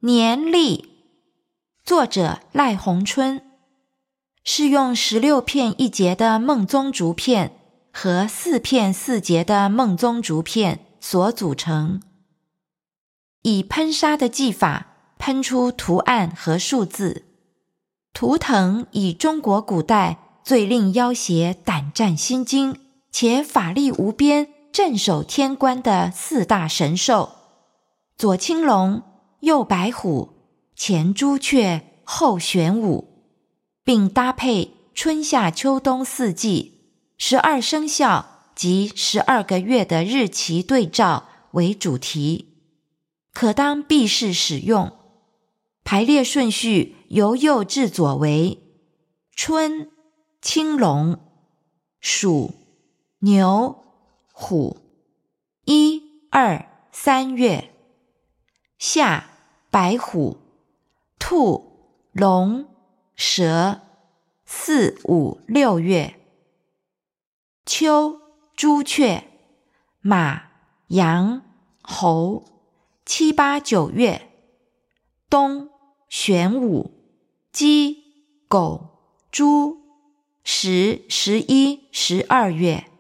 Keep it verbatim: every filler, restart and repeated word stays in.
年历，作者赖鸿春，是用十六片一节的孟宗竹片和四片四节的孟宗竹片所组成，以喷砂的技法喷出图案和数字。图腾以中国古代最令要挟、胆战心惊，且法力无边、镇守天关的四大神兽：左青龙，右白虎，前朱雀，后玄武，并搭配春夏秋冬四季、十二生肖及十二个月的日期对照为主题，可当避世使用。排列顺序由右至左为春、青龙、鼠、牛、虎，一、二、三月；夏、白虎、兔、龙、蛇，四、五、六月；秋、朱雀、马、羊、猴，七、八、九月；冬、玄武、鸡、狗、猪，十、十一、十二月。